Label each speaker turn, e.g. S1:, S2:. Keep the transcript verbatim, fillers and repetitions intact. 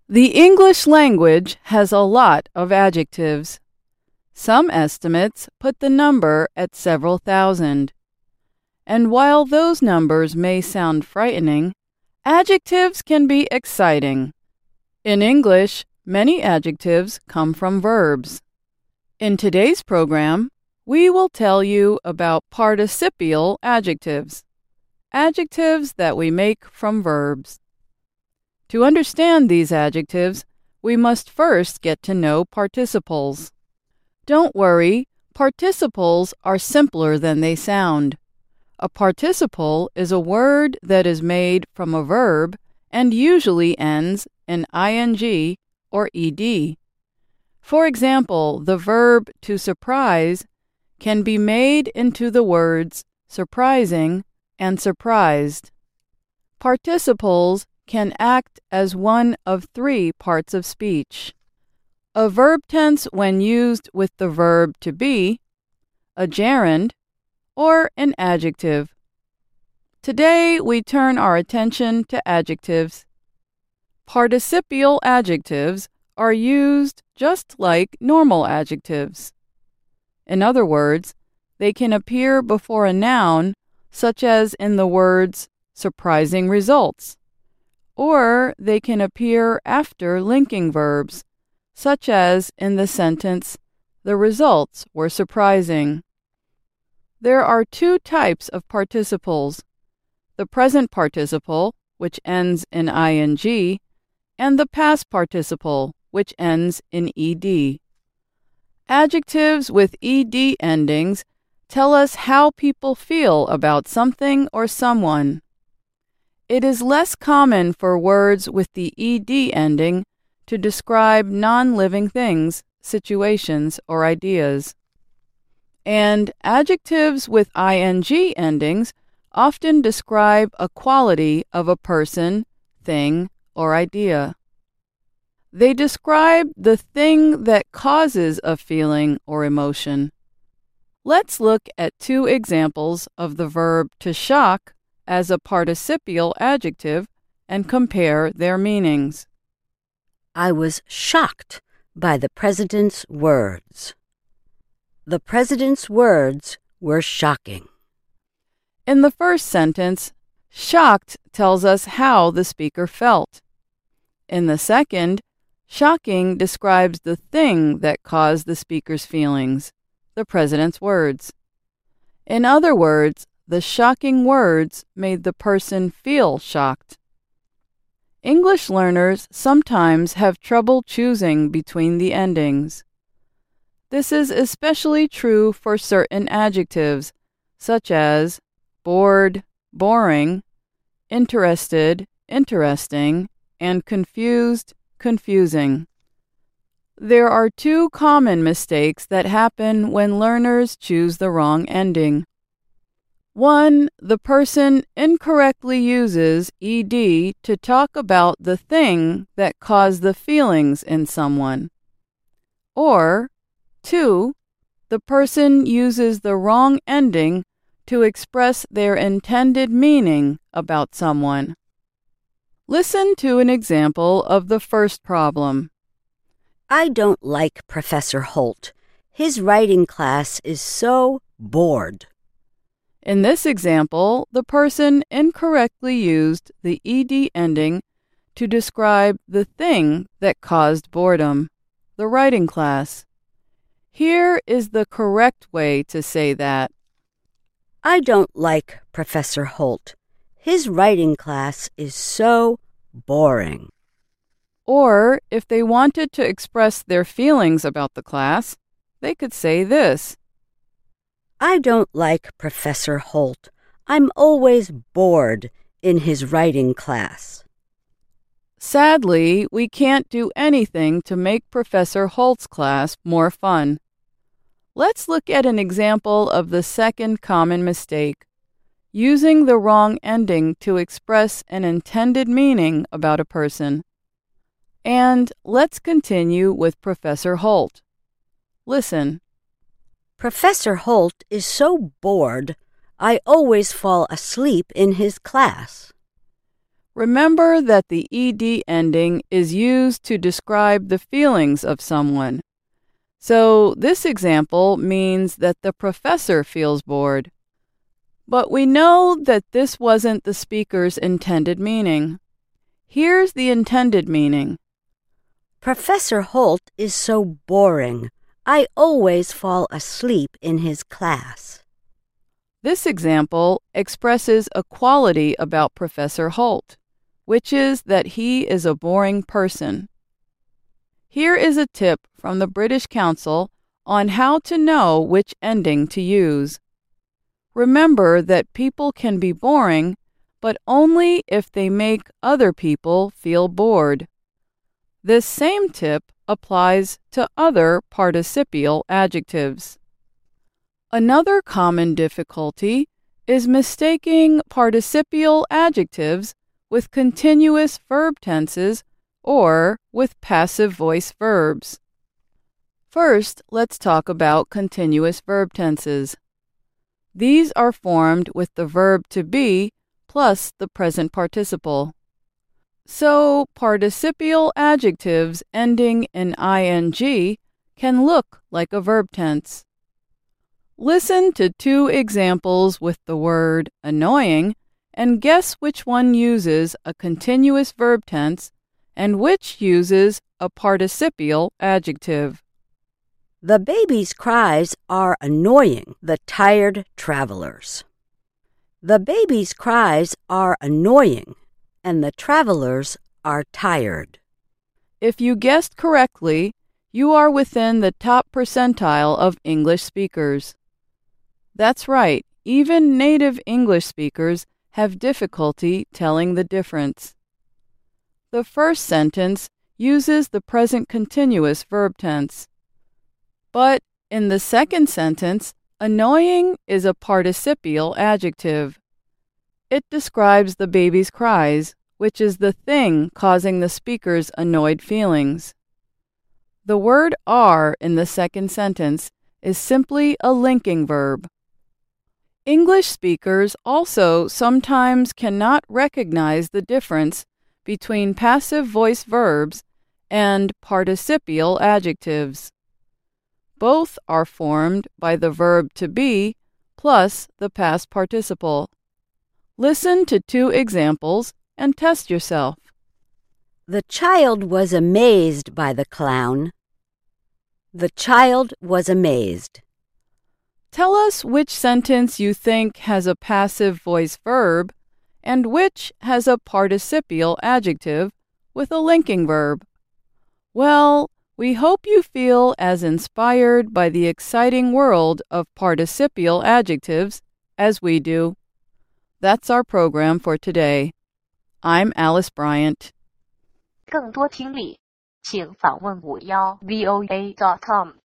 S1: The English language has a lot of adjectives. Some estimates put the number at several thousand. And while those numbers may sound frightening, adjectives can be exciting. In English, many adjectives come from verbs. In today's program, we will tell you about participial adjectives, adjectives that we make from verbs. To understand these adjectives, we must first get to know participles. Don't worry, participles are simpler than they sound. A participle is a word that is made from a verb and usually ends in ing or ed. For example, the verb to surprise can be made into the words surprising and surprised. Participles can act as one of three parts of speech: a verb tense when used with the verb to be, a gerund, or an adjective. Today we turn our attention to adjectives. Participial adjectives are used just like normal adjectives. In other words, they can appear before a noun, such as in the words surprising results, or they can appear after linking verbs, such as in the sentence, the results were surprising. There are two types of participles: the present participle, which ends in ing, and the past participle, which ends in ed. Adjectives with ed endings tell us how people feel about something or someone. It is less common for words with the ed ending to describe non-living things, situations, or ideas. And adjectives with ing endings often describe a quality of a person, thing, or idea. They describe the thing that causes a feeling or emotion. Let's look at two examples of the verb to shock as a participial adjective and compare their meanings.
S2: I was shocked by the president's words. The president's words were shocking.
S1: In the first sentence, shocked tells us how the speaker felt. In the second, shocking describes the thing that caused the speaker's feelings, the president's words. In other words, the shocking words made the person feel shocked. English learners sometimes have trouble choosing between the endings. This is especially true for certain adjectives, such as bored, boring, interested, interesting, and confused, confusing. There are two common mistakes that happen when learners choose the wrong ending. One, the person incorrectly uses ed to talk about the thing that caused the feelings in someone. Or, two, the person uses the wrong ending to express their intended meaning about someone. Listen to an example of the first problem.
S2: I don't like Professor Holt. His writing class is so bored.
S1: In this example, the person incorrectly used the ed ending to describe the thing that caused boredom, the writing class. Here is the correct way to say that.
S2: I don't like Professor Holt. His writing class is so boring.
S1: Or, if they wanted to express their feelings about the class, they could say this.
S2: I don't like Professor Holt. I'm always bored in his writing class.
S1: Sadly, we can't do anything to make Professor Holt's class more fun. Let's look at an example of the second common mistake, using the wrong ending to express an intended meaning about a person. And let's continue with Professor Holt. Listen.
S2: Professor Holt is so bored, I always fall asleep in his class.
S1: Remember that the ed ending is used to describe the feelings of someone. So this example means that the professor feels bored. But we know that this wasn't the speaker's intended meaning. Here's the intended meaning.
S2: Professor Holt is so boring. I always fall asleep in his class.
S1: This example expresses a quality about Professor Holt, which is that he is a boring person. Here is a tip from the British Council on how to know which ending to use. Remember that people can be boring, but only if they make other people feel bored. This same tip applies to other participial adjectives. Another common difficulty is mistaking participial adjectives with continuous verb tenses or with passive voice verbs. First, let's talk about continuous verb tenses. These are formed with the verb to be plus the present participle. So, participial adjectives ending in ing can look like a verb tense. Listen to two examples with the word annoying and guess which one uses a continuous verb tense and which uses a participial adjective.
S2: The baby's cries are annoying the tired travelers. The baby's cries are annoying, and the travelers are tired.
S1: If you guessed correctly, you are within the top percentile of English speakers. That's right, even native English speakers have difficulty telling the difference. The first sentence uses the present continuous verb tense. But in the second sentence, annoying is a participial adjective. It describes the baby's cries, which is the thing causing the speaker's annoyed feelings. The word are in the second sentence is simply a linking verb. English speakers also sometimes cannot recognize the difference between passive voice verbs and participial adjectives. Both are formed by the verb to be plus the past participle. Listen to two examples and test yourself.
S2: The child was amazed by the clown. The child was amazed.
S1: Tell us which sentence you think has a passive voice verb and which has a participial adjective with a linking verb. Well, we hope you feel as inspired by the exciting world of participial adjectives as we do. That's our program for today. I'm Alice Bryant.
S3: 更多听力，请访问五幺 V O A dot com。